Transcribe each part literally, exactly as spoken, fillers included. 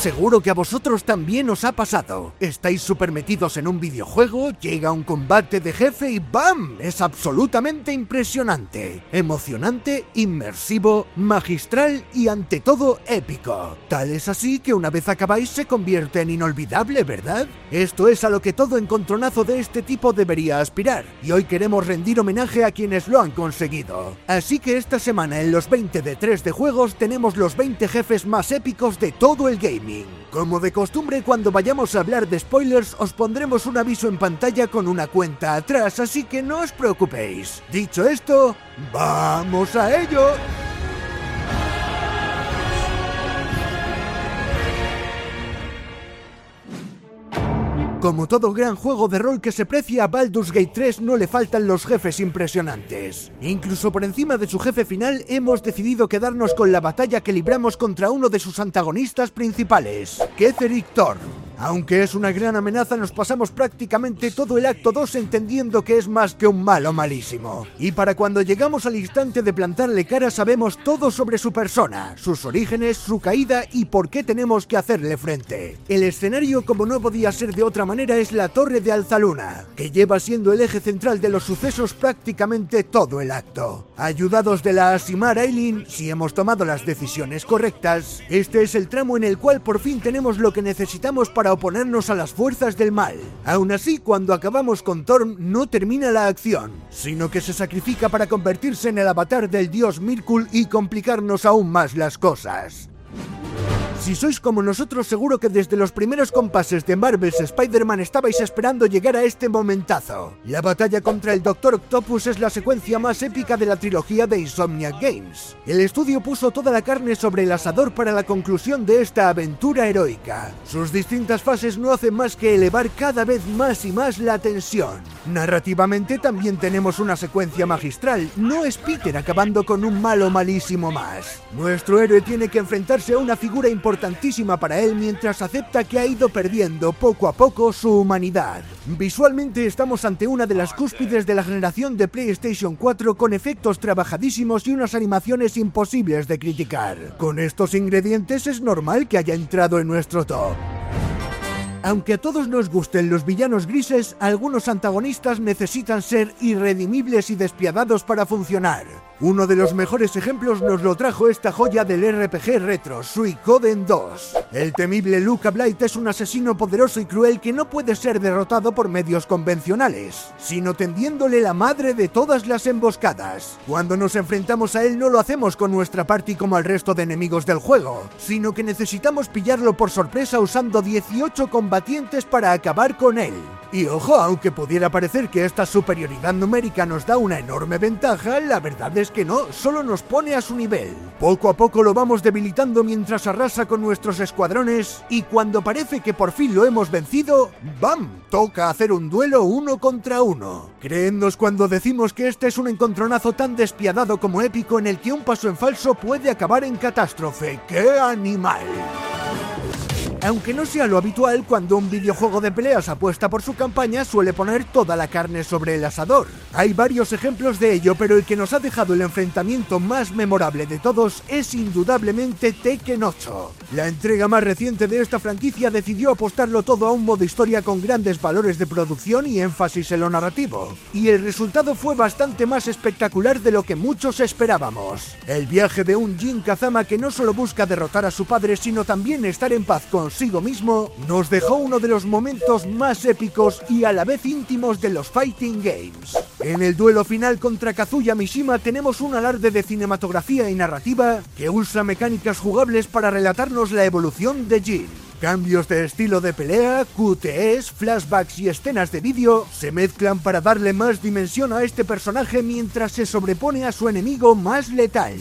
Seguro que a vosotros también os ha pasado. Estáis súper metidos en un videojuego, llega un combate de jefe y ¡bam! Es absolutamente impresionante, emocionante, inmersivo, magistral y ante todo épico. Tal es así que una vez acabáis se convierte en inolvidable, ¿verdad? Esto es a lo que todo encontronazo de este tipo debería aspirar, y hoy queremos rendir homenaje a quienes lo han conseguido. Así que esta semana en los veinte de tres de juegos tenemos los veinte jefes más épicos de todo el gaming. Como de costumbre, cuando vayamos a hablar de spoilers os pondremos un aviso en pantalla con una cuenta atrás, así que no os preocupéis. Dicho esto, ¡vamos a ello! Como todo gran juego de rol que se precia, a Baldur's Gate tres no le faltan los jefes impresionantes. Incluso por encima de su jefe final, hemos decidido quedarnos con la batalla que libramos contra uno de sus antagonistas principales, Ketheric Thorm. Aunque es una gran amenaza, nos pasamos prácticamente todo el acto dos entendiendo que es más que un malo malísimo. Y para cuando llegamos al instante de plantarle cara sabemos todo sobre su persona, sus orígenes, su caída y por qué tenemos que hacerle frente. El escenario, como no podía ser de otra manera, es la Torre de Alzaluna, que lleva siendo el eje central de los sucesos prácticamente todo el acto. Ayudados de la Aasimar Ailin, si hemos tomado las decisiones correctas, este es el tramo en el cual por fin tenemos lo que necesitamos para oponernos a las fuerzas del mal. Aún así, cuando acabamos con Thorm, no termina la acción, sino que se sacrifica para convertirse en el avatar del dios Myrkul y complicarnos aún más las cosas. Si sois como nosotros, seguro que desde los primeros compases de Marvel's Spider-Man estabais esperando llegar a este momentazo. La batalla contra el Doctor Octopus es la secuencia más épica de la trilogía de Insomniac Games. El estudio puso toda la carne sobre el asador para la conclusión de esta aventura heroica. Sus distintas fases no hacen más que elevar cada vez más y más la tensión. Narrativamente también tenemos una secuencia magistral. No es Peter acabando con un malo malísimo más. Nuestro héroe tiene que enfrentarse a una figura importante importantísima para él mientras acepta que ha ido perdiendo poco a poco su humanidad. Visualmente estamos ante una de las cúspides de la generación de PlayStation cuatro con efectos trabajadísimos y unas animaciones imposibles de criticar. Con estos ingredientes es normal que haya entrado en nuestro top. Aunque a todos nos gusten los villanos grises, algunos antagonistas necesitan ser irredimibles y despiadados para funcionar. Uno de los mejores ejemplos nos lo trajo esta joya del R P G retro, Suikoden dos. El temible Luca Blight es un asesino poderoso y cruel que no puede ser derrotado por medios convencionales, sino tendiéndole la madre de todas las emboscadas. Cuando nos enfrentamos a él no lo hacemos con nuestra party como al resto de enemigos del juego, sino que necesitamos pillarlo por sorpresa usando dieciocho combatientes para acabar con él. Y ojo, aunque pudiera parecer que esta superioridad numérica nos da una enorme ventaja, la verdad es que no, solo nos pone a su nivel. Poco a poco lo vamos debilitando mientras arrasa con nuestros escuadrones, y cuando parece que por fin lo hemos vencido, ¡bam! Toca hacer un duelo uno contra uno. Créennos cuando decimos que este es un encontronazo tan despiadado como épico en el que un paso en falso puede acabar en catástrofe. ¡Qué animal! Aunque no sea lo habitual, cuando un videojuego de peleas apuesta por su campaña suele poner toda la carne sobre el asador. Hay varios ejemplos de ello, pero el que nos ha dejado el enfrentamiento más memorable de todos es indudablemente Tekken ocho. La entrega más reciente de esta franquicia decidió apostarlo todo a un modo historia con grandes valores de producción y énfasis en lo narrativo, y el resultado fue bastante más espectacular de lo que muchos esperábamos. El viaje de un Jin Kazama que no solo busca derrotar a su padre, sino también estar en paz con consigo mismo, nos dejó uno de los momentos más épicos y a la vez íntimos de los Fighting Games. En el duelo final contra Kazuya Mishima tenemos un alarde de cinematografía y narrativa que usa mecánicas jugables para relatarnos la evolución de Jin. Cambios de estilo de pelea, Q T Es, flashbacks y escenas de vídeo se mezclan para darle más dimensión a este personaje mientras se sobrepone a su enemigo más letal.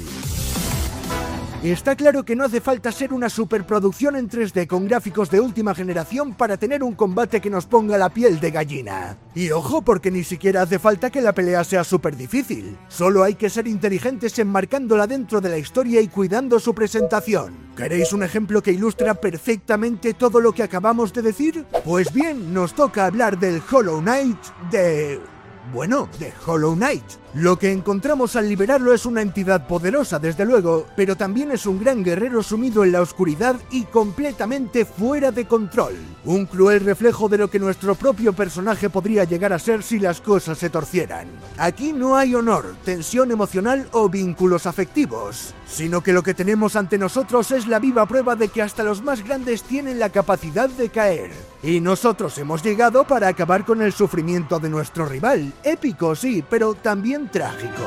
Está claro que no hace falta ser una superproducción en tres D con gráficos de última generación para tener un combate que nos ponga la piel de gallina. Y ojo, porque ni siquiera hace falta que la pelea sea súper difícil. Solo hay que ser inteligentes enmarcándola dentro de la historia y cuidando su presentación. ¿Queréis un ejemplo que ilustra perfectamente todo lo que acabamos de decir? Pues bien, nos toca hablar del Hollow Knight de... bueno, de Hollow Knight. Lo que encontramos al liberarlo es una entidad poderosa, desde luego, pero también es un gran guerrero sumido en la oscuridad y completamente fuera de control. Un cruel reflejo de lo que nuestro propio personaje podría llegar a ser si las cosas se torcieran. Aquí no hay honor, tensión emocional o vínculos afectivos, sino que lo que tenemos ante nosotros es la viva prueba de que hasta los más grandes tienen la capacidad de caer. Y nosotros hemos llegado para acabar con el sufrimiento de nuestro rival. Épico, sí, pero también trágico.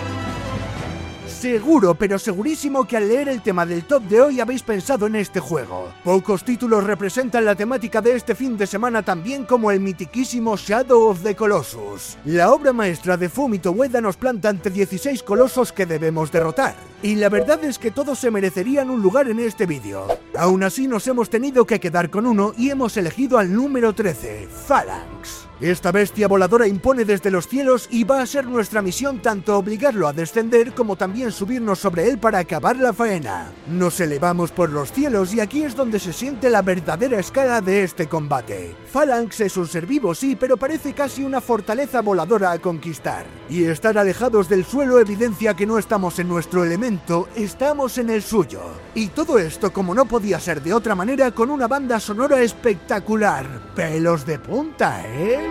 Seguro, pero segurísimo que al leer el tema del top de hoy habéis pensado en este juego. Pocos títulos representan la temática de este fin de semana tan bien como el mitiquísimo Shadow of the Colossus. La obra maestra de Fumito Ueda nos planta ante dieciséis colosos que debemos derrotar. Y la verdad es que todos se merecerían un lugar en este vídeo. Aún así nos hemos tenido que quedar con uno y hemos elegido al número trece, Phalanx. Esta bestia voladora impone desde los cielos y va a ser nuestra misión tanto obligarlo a descender como también subirnos sobre él para acabar la faena. Nos elevamos por los cielos y aquí es donde se siente la verdadera escala de este combate. Phalanx es un ser vivo, sí, pero parece casi una fortaleza voladora a conquistar. Y estar alejados del suelo evidencia que no estamos en nuestro elemento, estamos en el suyo. Y todo esto, como no podía ser de otra manera, con una banda sonora espectacular. Pelos de punta, ¿eh?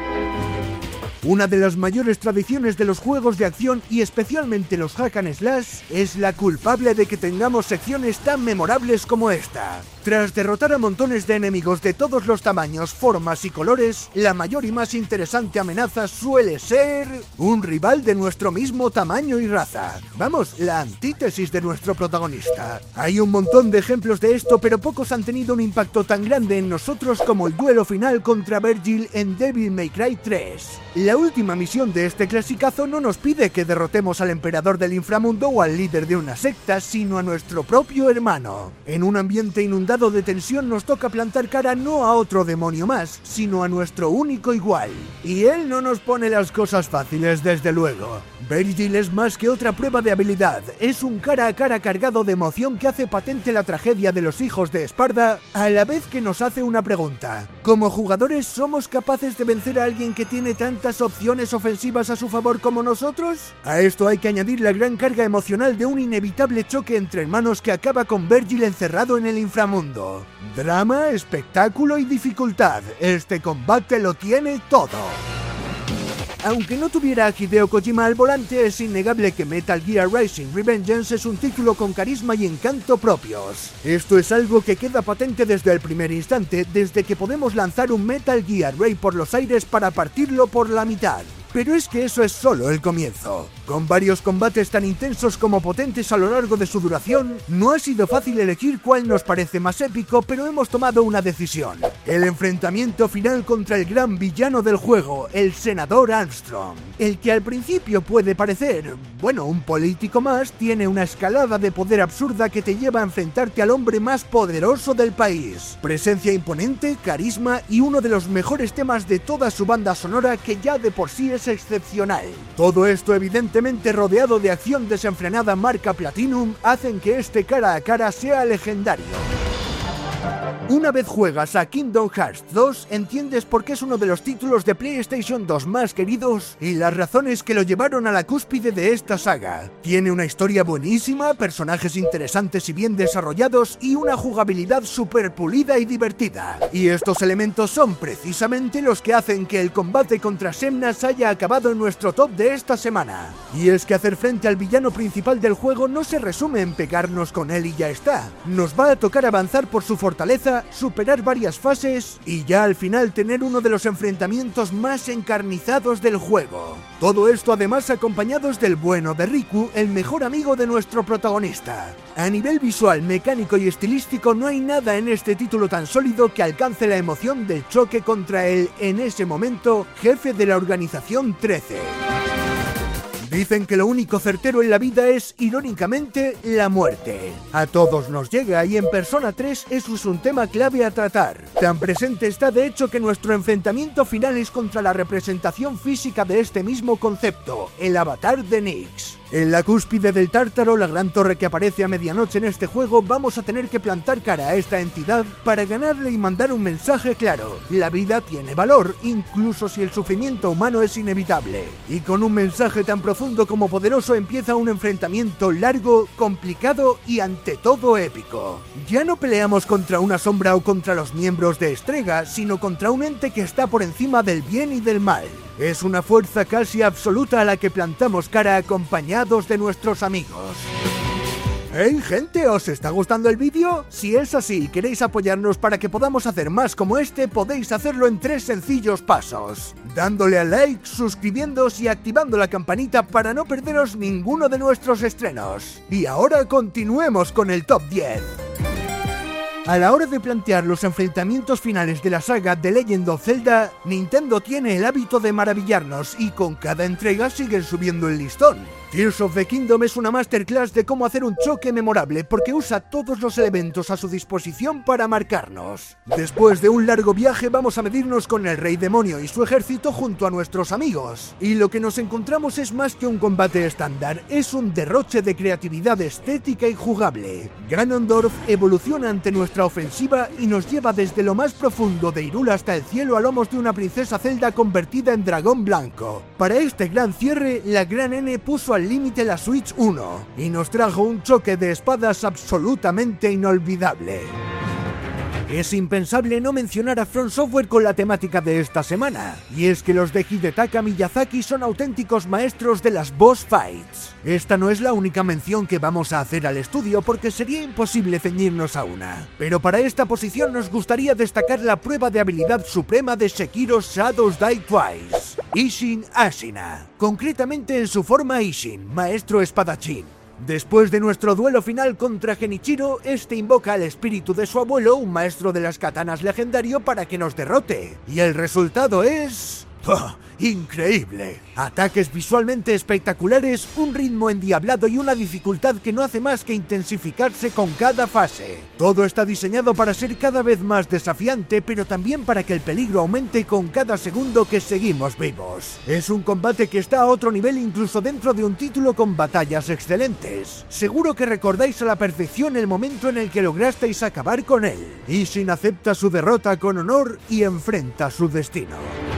Una de las mayores tradiciones de los juegos de acción y especialmente los hack and slash es la culpable de que tengamos secciones tan memorables como esta. Tras derrotar a montones de enemigos de todos los tamaños, formas y colores, la mayor y más interesante amenaza suele ser un rival de nuestro mismo tamaño y raza. Vamos, la antítesis de nuestro protagonista. Hay un montón de ejemplos de esto, pero pocos han tenido un impacto tan grande en nosotros como el duelo final contra Vergil en Devil May Cry tres. La última misión de este clasicazo no nos pide que derrotemos al emperador del inframundo o al líder de una secta, sino a nuestro propio hermano. En un ambiente inundado de tensión nos toca plantar cara no a otro demonio más, sino a nuestro único igual. Y él no nos pone las cosas fáciles, desde luego. Vergil es más que otra prueba de habilidad, es un cara a cara cargado de emoción que hace patente la tragedia de los hijos de Esparda, a la vez que nos hace una pregunta. ¿Como jugadores somos capaces de vencer a alguien que tiene tantas opciones ofensivas a su favor como nosotros? A esto hay que añadir la gran carga emocional de un inevitable choque entre hermanos que acaba con Vergil encerrado en el inframundo. Drama, espectáculo y dificultad, este combate lo tiene todo. Aunque no tuviera a Hideo Kojima al volante, es innegable que Metal Gear Rising: Revengeance es un título con carisma y encanto propios. Esto es algo que queda patente desde el primer instante, desde que podemos lanzar un Metal Gear Ray por los aires para partirlo por la mitad. Pero es que eso es solo el comienzo. Con varios combates tan intensos como potentes a lo largo de su duración, no ha sido fácil elegir cuál nos parece más épico, pero hemos tomado una decisión. El enfrentamiento final contra el gran villano del juego, el Senador Armstrong. El que al principio puede parecer, bueno, un político más, tiene una escalada de poder absurda que te lleva a enfrentarte al hombre más poderoso del país. Presencia imponente, carisma y uno de los mejores temas de toda su banda sonora que ya de por sí es excepcional. Todo esto evidentemente rodeado de acción desenfrenada marca Platinum hacen que este cara a cara sea legendario. Una vez juegas a Kingdom Hearts dos, entiendes por qué es uno de los títulos de PlayStation dos más queridos y las razones que lo llevaron a la cúspide de esta saga. Tiene una historia buenísima, personajes interesantes y bien desarrollados y una jugabilidad súper pulida y divertida. Y estos elementos son precisamente los que hacen que el combate contra Xemnas haya acabado en nuestro top de esta semana. Y es que hacer frente al villano principal del juego no se resume en pegarnos con él y ya está. Nos va a tocar avanzar por su fortaleza, superar varias fases y ya al final tener uno de los enfrentamientos más encarnizados del juego. Todo esto además acompañados del bueno de Riku, el mejor amigo de nuestro protagonista. A nivel visual, mecánico y estilístico no hay nada en este título tan sólido que alcance la emoción del choque contra el, en ese momento, jefe de la Organización trece. Dicen que lo único certero en la vida es, irónicamente, la muerte. A todos nos llega y en Persona tres eso es un tema clave a tratar. Tan presente está de hecho que nuestro enfrentamiento final es contra la representación física de este mismo concepto, el avatar de Nyx. En la cúspide del Tártaro, la gran torre que aparece a medianoche en este juego, vamos a tener que plantar cara a esta entidad para ganarle y mandar un mensaje claro. La vida tiene valor, incluso si el sufrimiento humano es inevitable. Y con un mensaje tan profundo profundo como poderoso empieza un enfrentamiento largo, complicado y ante todo épico. Ya no peleamos contra una sombra o contra los miembros de Estrega, sino contra un ente que está por encima del bien y del mal. Es una fuerza casi absoluta a la que plantamos cara acompañados de nuestros amigos. ¡Hey gente! ¿Os está gustando el vídeo? Si es así y queréis apoyarnos para que podamos hacer más como este, podéis hacerlo en tres sencillos pasos: dándole a like, suscribiéndoos y activando la campanita para no perderos ninguno de nuestros estrenos. Y ahora continuemos con el top diez. A la hora de plantear los enfrentamientos finales de la saga The Legend of Zelda, Nintendo tiene el hábito de maravillarnos y con cada entrega siguen subiendo el listón. Tears of the Kingdom es una masterclass de cómo hacer un choque memorable porque usa todos los elementos a su disposición para marcarnos. Después de un largo viaje vamos a medirnos con el Rey Demonio y su ejército junto a nuestros amigos. Y lo que nos encontramos es más que un combate estándar, es un derroche de creatividad estética y jugable. Ganondorf evoluciona ante nuestra ofensiva y nos lleva desde lo más profundo de Hyrule hasta el cielo a lomos de una princesa Zelda convertida en dragón blanco. Para este gran cierre, la Gran N puso al límite la Switch uno y nos trajo un choque de espadas absolutamente inolvidable. Es impensable no mencionar a From Software con la temática de esta semana, y es que los de Hidetaka Miyazaki son auténticos maestros de las boss fights. Esta no es la única mención que vamos a hacer al estudio porque sería imposible ceñirnos a una, pero para esta posición nos gustaría destacar la prueba de habilidad suprema de Sekiro Shadows Die Twice, Isshin Ashina, concretamente en su forma Isshin, maestro espadachín. Después de nuestro duelo final contra Genichiro, este invoca al espíritu de su abuelo, un maestro de las katanas legendario, para que nos derrote. Y el resultado es... ¡oh! ¡Increíble! Ataques visualmente espectaculares, un ritmo endiablado y una dificultad que no hace más que intensificarse con cada fase. Todo está diseñado para ser cada vez más desafiante, pero también para que el peligro aumente con cada segundo que seguimos vivos. Es un combate que está a otro nivel incluso dentro de un título con batallas excelentes. Seguro que recordáis a la perfección el momento en el que lograsteis acabar con él. Isshin acepta su derrota con honor y enfrenta su destino.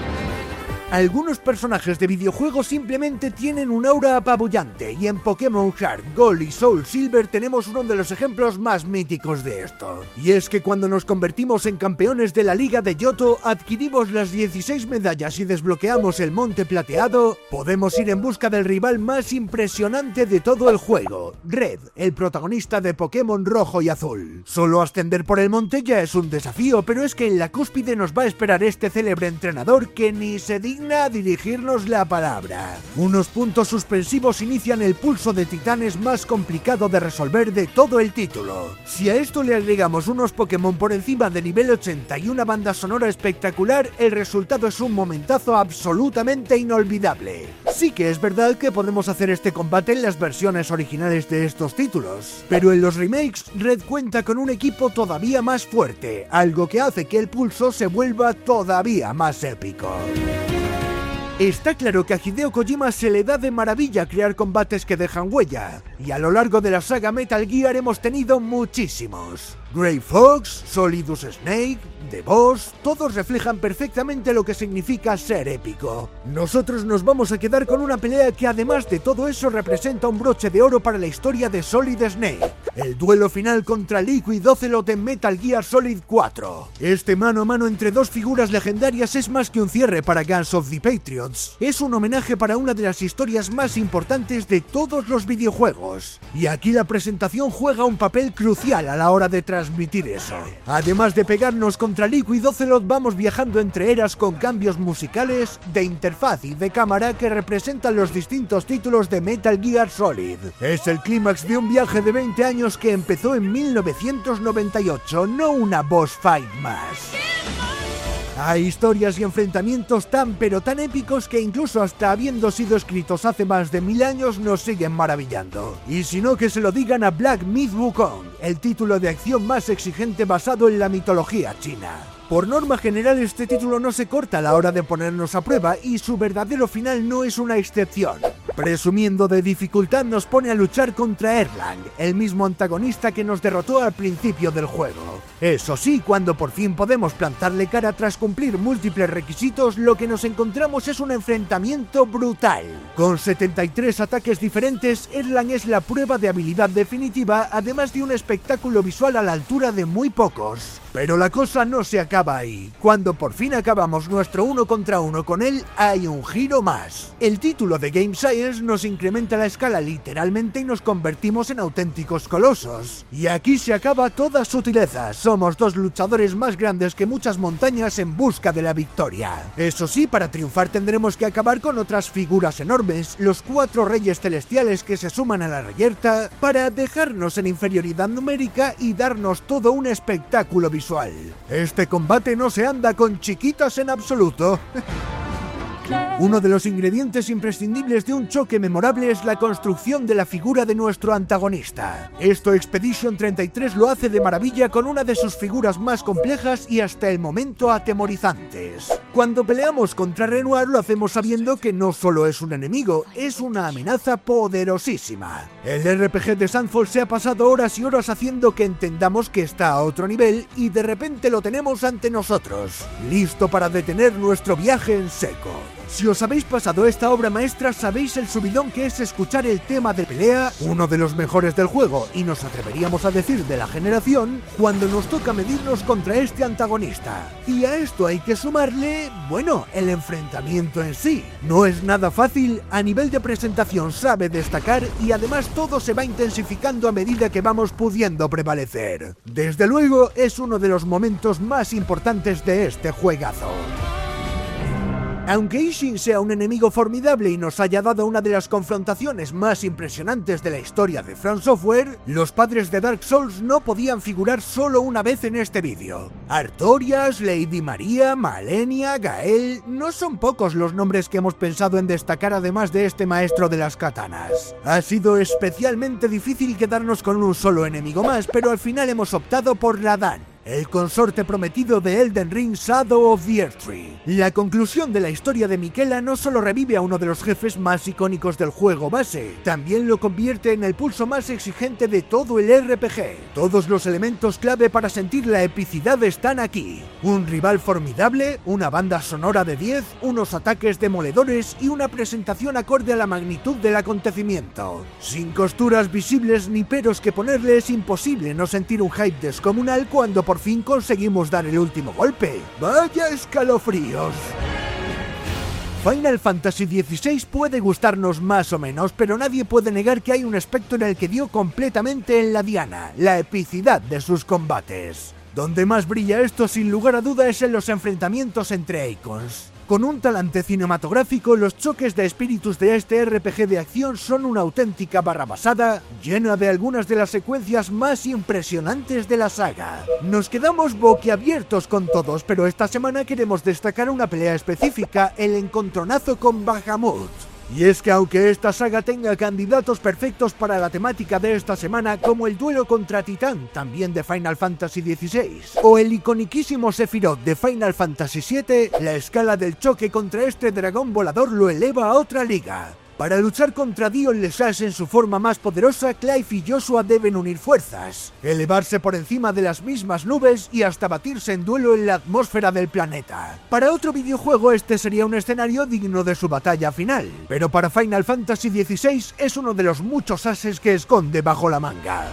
Algunos personajes de videojuegos simplemente tienen un aura apabullante, y en Pokémon Heart, Gold y Soul Silver tenemos uno de los ejemplos más míticos de esto. Y es que cuando nos convertimos en campeones de la Liga de Johto, adquirimos las dieciséis medallas y desbloqueamos el Monte Plateado, podemos ir en busca del rival más impresionante de todo el juego, Red, el protagonista de Pokémon Rojo y Azul. Solo ascender por el monte ya es un desafío, pero es que en la cúspide nos va a esperar este célebre entrenador que ni se digna a dirigirnos la palabra. Unos puntos suspensivos inician el pulso de titanes más complicado de resolver de todo el título. Si a esto le agregamos unos Pokémon por encima de nivel ochenta y una banda sonora espectacular, el resultado es un momentazo absolutamente inolvidable. Sí que es verdad que podemos hacer este combate en las versiones originales de estos títulos, pero en los remakes Red cuenta con un equipo todavía más fuerte, algo que hace que el pulso se vuelva todavía más épico. Está claro que a Hideo Kojima se le da de maravilla crear combates que dejan huella, y a lo largo de la saga Metal Gear hemos tenido muchísimos. Grey Fox, Solidus Snake, The Boss, todos reflejan perfectamente lo que significa ser épico. Nosotros nos vamos a quedar con una pelea que además de todo eso representa un broche de oro para la historia de Solid Snake, el duelo final contra Liquid Ocelot en Metal Gear Solid cuatro. Este mano a mano entre dos figuras legendarias es más que un cierre para Guns of the Patriots, es un homenaje para una de las historias más importantes de todos los videojuegos. Y aquí la presentación juega un papel crucial a la hora de transmitir eso. Además de pegarnos contra Liquid Ocelot, vamos viajando entre eras con cambios musicales, de interfaz y de cámara que representan los distintos títulos de Metal Gear Solid. Es el clímax de un viaje de veinte años que empezó en mil novecientos noventa y ocho, no una boss fight más. Hay historias y enfrentamientos tan pero tan épicos que incluso hasta habiendo sido escritos hace más de mil años nos siguen maravillando. Y si no, que se lo digan a Black Myth Wukong, el título de acción más exigente basado en la mitología china. Por norma general este título no se corta a la hora de ponernos a prueba y su verdadero final no es una excepción. Presumiendo de dificultad nos pone a luchar contra Erlang, el mismo antagonista que nos derrotó al principio del juego. Eso sí, cuando por fin podemos plantarle cara tras cumplir múltiples requisitos, lo que nos encontramos es un enfrentamiento brutal. Con setenta y tres ataques diferentes, Erlang es la prueba de habilidad definitiva, además de un espectáculo visual a la altura de muy pocos. Pero la cosa no se acaba ahí. Cuando por fin acabamos nuestro uno contra uno con él, hay un giro más. El título de Game Science nos incrementa la escala literalmente y nos convertimos en auténticos colosos. Y aquí se acaba toda sutileza. Somos dos luchadores más grandes que muchas montañas en busca de la victoria. Eso sí, para triunfar tendremos que acabar con otras figuras enormes, los cuatro reyes celestiales que se suman a la reyerta, para dejarnos en inferioridad numérica y darnos todo un espectáculo visual. Este combate no se anda con chiquitas en absoluto. Uno de los ingredientes imprescindibles de un choque memorable es la construcción de la figura de nuestro antagonista. Esto Expedition treinta y tres lo hace de maravilla con una de sus figuras más complejas y hasta el momento atemorizantes. Cuando peleamos contra Renoir lo hacemos sabiendo que no solo es un enemigo, es una amenaza poderosísima. El R P G de Sunfall se ha pasado horas y horas haciendo que entendamos que está a otro nivel y de repente lo tenemos ante nosotros, listo para detener nuestro viaje en seco. Si os habéis pasado esta obra maestra, sabéis el subidón que es escuchar el tema de pelea, uno de los mejores del juego, y nos atreveríamos a decir de la generación, cuando nos toca medirnos contra este antagonista. Y a esto hay que sumarle, bueno, el enfrentamiento en sí. No es nada fácil, a nivel de presentación sabe destacar y además todo se va intensificando a medida que vamos pudiendo prevalecer. Desde luego, es uno de los momentos más importantes de este juegazo. Aunque Ishin sea un enemigo formidable y nos haya dado una de las confrontaciones más impresionantes de la historia de From Software, los padres de Dark Souls no podían figurar solo una vez en este vídeo. Artorias, Lady Maria, Malenia, Gael... no son pocos los nombres que hemos pensado en destacar además de este maestro de las katanas. Ha sido especialmente difícil quedarnos con un solo enemigo más, pero al final hemos optado por Radahn, el consorte prometido de Elden Ring, Shadow of the Erdtree. La conclusión de la historia de Miquella no solo revive a uno de los jefes más icónicos del juego base, también lo convierte en el pulso más exigente de todo el R P G. Todos los elementos clave para sentir la epicidad están aquí. Un rival formidable, una banda sonora de diez, unos ataques demoledores y una presentación acorde a la magnitud del acontecimiento. Sin costuras visibles ni peros que ponerle, es imposible no sentir un hype descomunal cuando por fin conseguimos dar el último golpe. ¡Vaya escalofríos! Final Fantasy dieciséis puede gustarnos más o menos, pero nadie puede negar que hay un aspecto en el que dio completamente en la diana: la epicidad de sus combates. Donde más brilla esto sin lugar a duda es en los enfrentamientos entre Icons. Con un talante cinematográfico, los choques de espíritus de este R P G de acción son una auténtica barrabasada, llena de algunas de las secuencias más impresionantes de la saga. Nos quedamos boquiabiertos con todos, pero esta semana queremos destacar una pelea específica: el encontronazo con Bahamut. Y es que aunque esta saga tenga candidatos perfectos para la temática de esta semana, como el duelo contra Titán, también de Final Fantasy dieciséis, o el iconiquísimo Sephiroth de Final Fantasy siete, la escala del choque contra este dragón volador lo eleva a otra liga. Para luchar contra Dion Lesage en su forma más poderosa, Clive y Joshua deben unir fuerzas, elevarse por encima de las mismas nubes y hasta batirse en duelo en la atmósfera del planeta. Para otro videojuego este sería un escenario digno de su batalla final, pero para Final Fantasy dieciséis es uno de los muchos ases que esconde bajo la manga.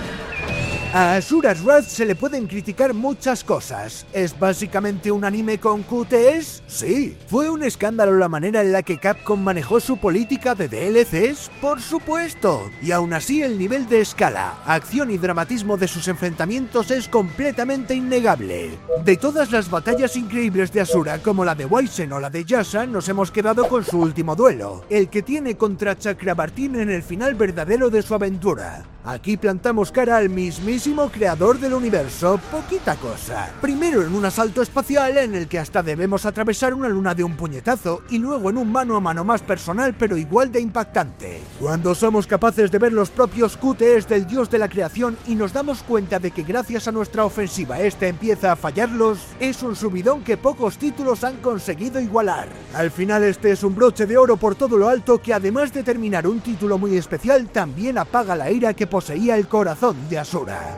A Asura's Wrath se le pueden criticar muchas cosas. ¿Es básicamente un anime con Q T Es? Sí. ¿Fue un escándalo la manera en la que Capcom manejó su política de D L Cs? Por supuesto. Y aún así el nivel de escala, acción y dramatismo de sus enfrentamientos es completamente innegable. De todas las batallas increíbles de Asura, como la de Wyzen o la de Yasha, nos hemos quedado con su último duelo, el que tiene contra Chakrabartin en el final verdadero de su aventura. Aquí plantamos cara al mismísimo mismísimo creador del universo, poquita cosa. Primero en un asalto espacial en el que hasta debemos atravesar una luna de un puñetazo, y luego en un mano a mano más personal pero igual de impactante. Cuando somos capaces de ver los propios Q T Es del dios de la creación y nos damos cuenta de que gracias a nuestra ofensiva este empieza a fallarlos, es un subidón que pocos títulos han conseguido igualar. Al final este es un broche de oro por todo lo alto que, además de terminar un título muy especial, también apaga la ira que poseía el corazón de Asura.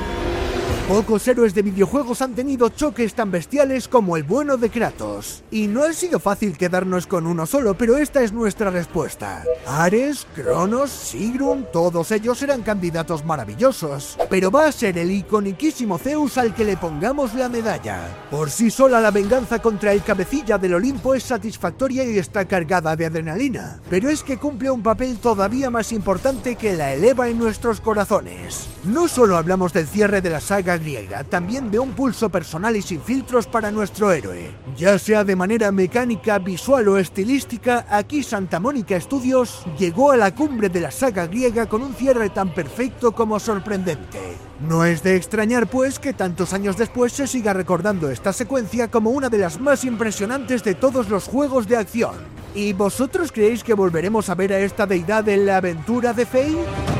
Pocos héroes de videojuegos han tenido choques tan bestiales como el bueno de Kratos. Y no ha sido fácil quedarnos con uno solo, pero esta es nuestra respuesta. Ares, Cronos, Sigrun, todos ellos eran candidatos maravillosos. Pero va a ser el iconiquísimo Zeus al que le pongamos la medalla. Por sí sola la venganza contra el cabecilla del Olimpo es satisfactoria y está cargada de adrenalina. Pero es que cumple un papel todavía más importante que la eleva en nuestros corazones. No solo hablamos del cierre de la saga griega, también de un pulso personal y sin filtros para nuestro héroe. Ya sea de manera mecánica, visual o estilística, aquí Santa Mónica Studios llegó a la cumbre de la saga griega con un cierre tan perfecto como sorprendente. No es de extrañar pues que tantos años después se siga recordando esta secuencia como una de las más impresionantes de todos los juegos de acción. ¿Y vosotros creéis que volveremos a ver a esta deidad en la aventura de Fate?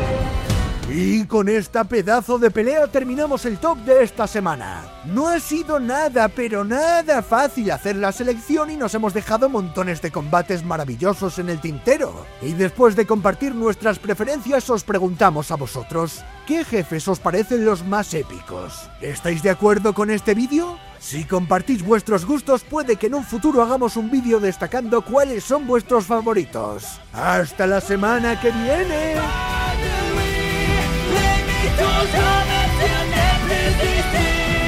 Y con esta pedazo de pelea terminamos el top de esta semana. No ha sido nada, pero nada fácil hacer la selección y nos hemos dejado montones de combates maravillosos en el tintero. Y después de compartir nuestras preferencias os preguntamos a vosotros, ¿qué jefes os parecen los más épicos? ¿Estáis de acuerdo con este vídeo? Si compartís vuestros gustos, puede que en un futuro hagamos un vídeo destacando cuáles son vuestros favoritos. ¡Hasta la semana que viene! Don't come and tell me, please, please, please.